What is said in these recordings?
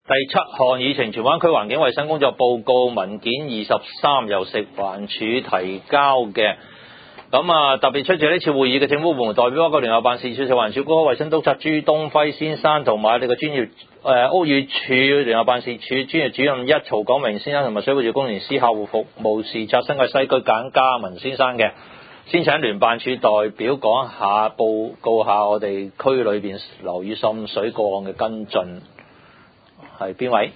第7項議程，荃灣區環境衛生工作報告文件23由食環署提交嘅。咁啊，特別出席呢次會議嘅政府部門代表包括聯合辦事處食環署嗰個衛生督察朱東輝先生，同埋我哋嘅專業屋宇署聯合辦事處專業主任曹廣明先生，同埋水務署工程師客戶服務視察新界西區簡嘉文先生嘅。先請聯辦處代表講下報告下我哋區裏邊樓宇滲水個案嘅跟進，係邊位？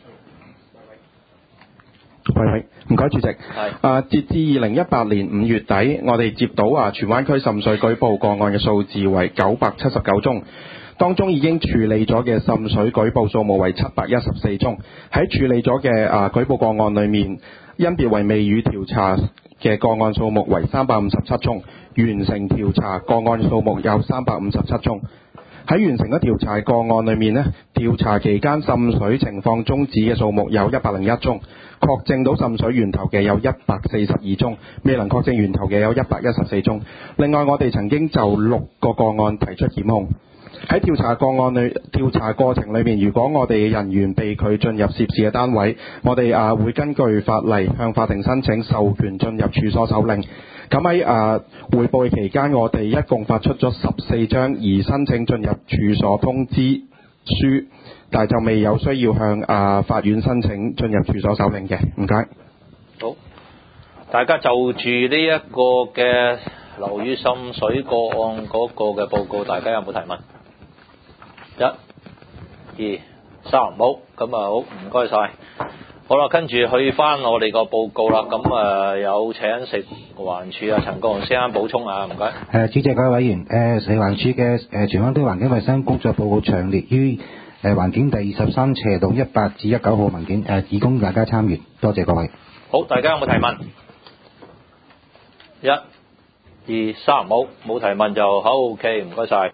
喂，唔該主席。截至2018年5月底，我哋接到荃灣區滲水舉報個案嘅數字為979宗，當中已經處理咗嘅滲水舉報數目為714宗。喺處理咗嘅舉報個案裏面，因別為未予調查嘅個案數目為357宗，完成調查個案數目有357宗。喺完成咗調查個案裏面呢，調查期間滲水情況終止嘅數目有101宗，確證到滲水源頭嘅有142宗，未能確證源頭嘅有114宗。另外，我哋曾經就6個個案提出檢控。喺調查過程裏面，如果我哋人員被拒進入涉事嘅單位，我哋會根據法例向法庭申請授權進入處所手令。咁喺匯報嘅期間，我哋一共發出咗14張而申請進入處所通知書，但係就未有需要向法院申請進入處所手令嘅。唔該。 好，大家就住呢一個嘅樓宇滲水個案嗰個嘅報告，大家有冇提問？1、2、3，好，咁好，唔該晒。好啦，跟住去翻我哋個報告啦。咁有請食環署陳國雄先生補充啊，唔該。 主席各位委員，食環署嘅荃灣區環境衛生工作報告詳列於環境第23/18至19號文件，以供大家參閱。多謝各位。 好，大家有冇提問？1、2、3，好，冇提問就好 ，OK，唔該晒。